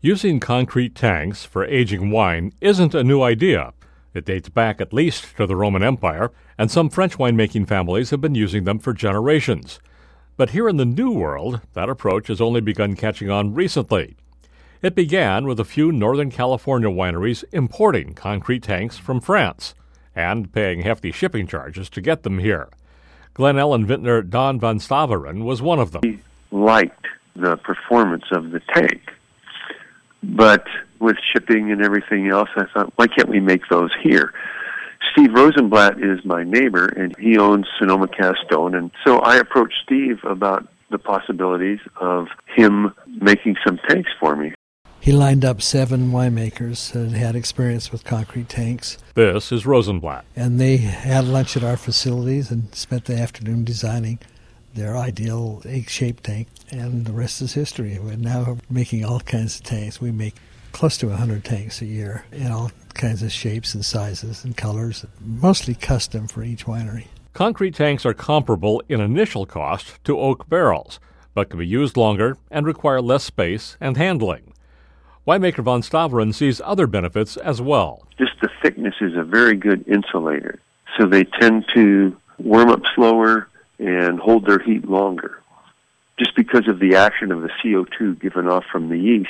Using concrete tanks for aging wine isn't a new idea. It dates back at least to the Roman Empire, and some French winemaking families have been using them for generations. But here in the New World, that approach has only begun catching on recently. It began with a few Northern California wineries importing concrete tanks from France and paying hefty shipping charges to get them here. Glen Ellen vintner Don Van Staveren was one of them. He liked the performance of the tank. But with shipping and everything else, I thought, why can't we make those here? Steve Rosenblatt is my neighbor, and he owns Sonoma Cast Stone. And so I approached Steve about the possibilities of him making some tanks for me. He lined up 7 winemakers that had experience with concrete tanks. This is Rosenblatt. And they had lunch at our facilities and spent the afternoon designing their ideal egg-shaped tank, and the rest is history. We're now making all kinds of tanks. We make close to 100 tanks a year in all kinds of shapes and sizes and colors, mostly custom for each winery. Concrete tanks are comparable in initial cost to oak barrels, but can be used longer and require less space and handling. Winemaker Van Staveren sees other benefits as well. Just the thickness is a very good insulator, so they tend to warm up slower and hold their heat longer. Just because of the action of the CO2 given off from the yeast,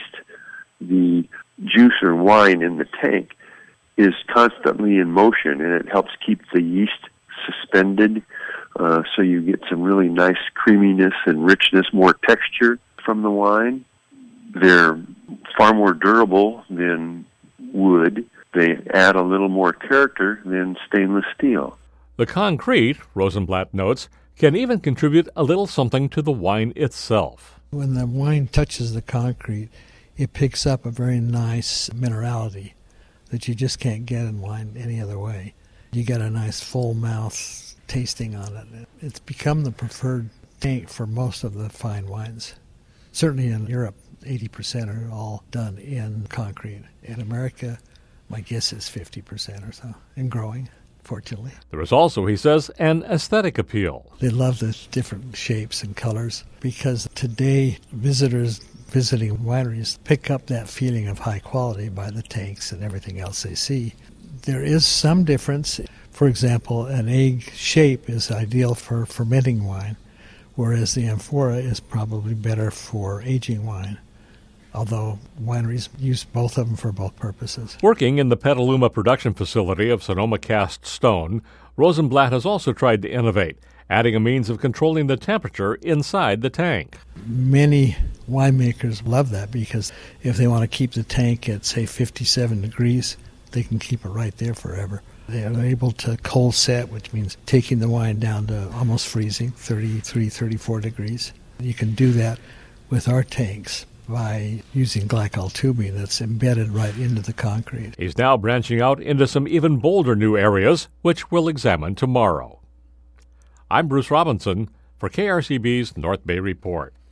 the juice or wine in the tank is constantly in motion, and it helps keep the yeast suspended, so you get some really nice creaminess and richness, more texture from the wine. They're far more durable than wood. They add a little more character than stainless steel. The concrete, Rosenblatt notes, can even contribute a little something to the wine itself. When the wine touches the concrete, it picks up a very nice minerality that you just can't get in wine any other way. You get a nice full mouth tasting on it. It's become the preferred tank for most of the fine wines. Certainly in Europe, 80% are all done in concrete. In America, my guess is 50% or so, and growing, fortunately. There is also, he says, an aesthetic appeal. They love the different shapes and colors because today visitors visiting wineries pick up that feeling of high quality by the tanks and everything else they see. There is some difference. For example, an egg shape is ideal for fermenting wine, whereas the amphora is probably better for aging wine, although wineries use both of them for both purposes. Working in the Petaluma production facility of Sonoma Cast Stone, Rosenblatt has also tried to innovate, adding a means of controlling the temperature inside the tank. Many winemakers love that because if they want to keep the tank at, say, 57 degrees, they can keep it right there forever. They are able to cold set, which means taking the wine down to almost freezing, 33, 34 degrees. You can do that with our tanks by using glycol tubing that's embedded right into the concrete. He's now branching out into some even bolder new areas, which we'll examine tomorrow. I'm Bruce Robinson for KRCB's North Bay Report.